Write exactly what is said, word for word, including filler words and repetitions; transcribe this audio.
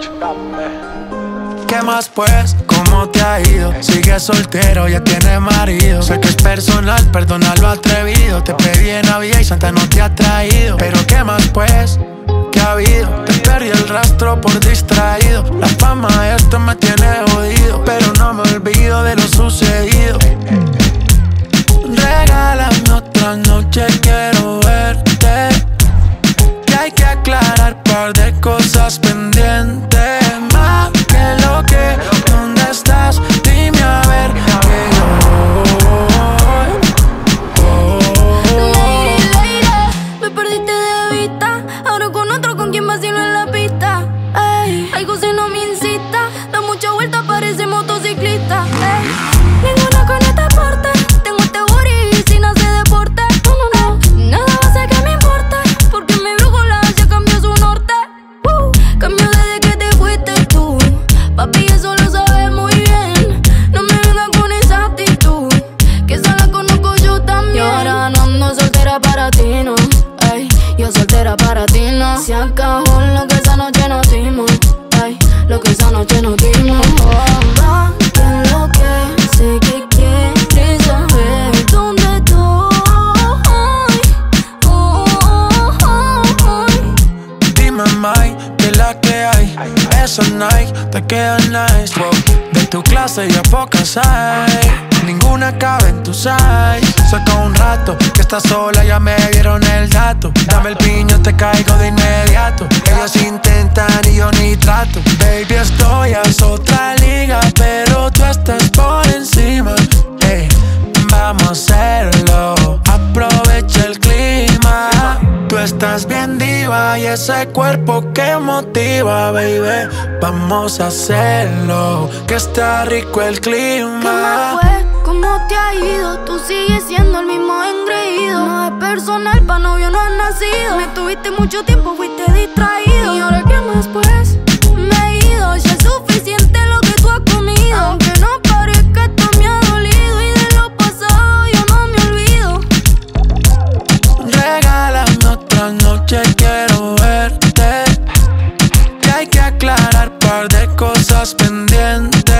¿Qué más pues? ¿Cómo te ha ido? Sigues soltero, ya tienes marido. Sé que es personal, perdona lo atrevido. Te pedí en Navidad y Santa no te ha traído. Pero ¿qué más pues? ¿Qué ha habido? Te perdí el rastro por distraído. La fama de esto me tiene jodido, pero no me olvido de lo sucedido. Regálame otra noche, quiero verte. Que hay que aclarar par de cosas pendientes. Más que lo que, ¿dónde estás? Dime a ver que yo voy. Oh, lady, lady, me perdiste de vista. Ahora con otro, con quien vacilo en la pista. Ey, algo si no me incita. Da mucha vuelta, parece motociclista. Ey, ninguna con este porte. Tengo este booty sin hacer deporte. No, no, no, nada va a hacer que me importe. Porque mi brújula ya cambió su norte. uh, Cambió desde que te fuiste tú. Papi, eso lo sabes muy bien. No me vengas con esa actitud, que esa la conozco yo también. Y ahora no ando soltera para ti, no. Ey, yo soltera para ti, no. Se acabó lo que esa noche nos dimos. Ey, lo que esa noche nos dimos. Oh, va, que lo que sé que quieres saber dónde estoy. Oh, oh, oh, oh. dime, Mike, que la que hay. Esa Nike te queda nice, wow. De tu clase ya pocas hay. Ninguna cabe en tu size. Saca un rato que estás sola, ya me dieron el dato. Dame el piño, te caigo de inmediato. Ellos intentan y yo ni trato. Baby, estoy a otra liga, pero tú estás por encima. Hey, vamos a hacerlo, aprovecha el clima. Tú estás bien diva y ese cuerpo que motiva, baby. Vamos a hacerlo, que está rico el clima. ¿Qué más fue? ¿Cómo te ha ido? Tú sigues siendo el mismo engreído. No es personal, pa' novio no has nacido. Me tuviste mucho tiempo, fuiste distraído. ¿Y ahora qué más pues? Me he ido, ya es suficiente lo que tú has comido. Aunque no parezca, esto me ha dolido. Y de lo pasado yo no me olvido. Regálame otra noche, quiero verte. Que hay que aclarar par de cosas pendientes.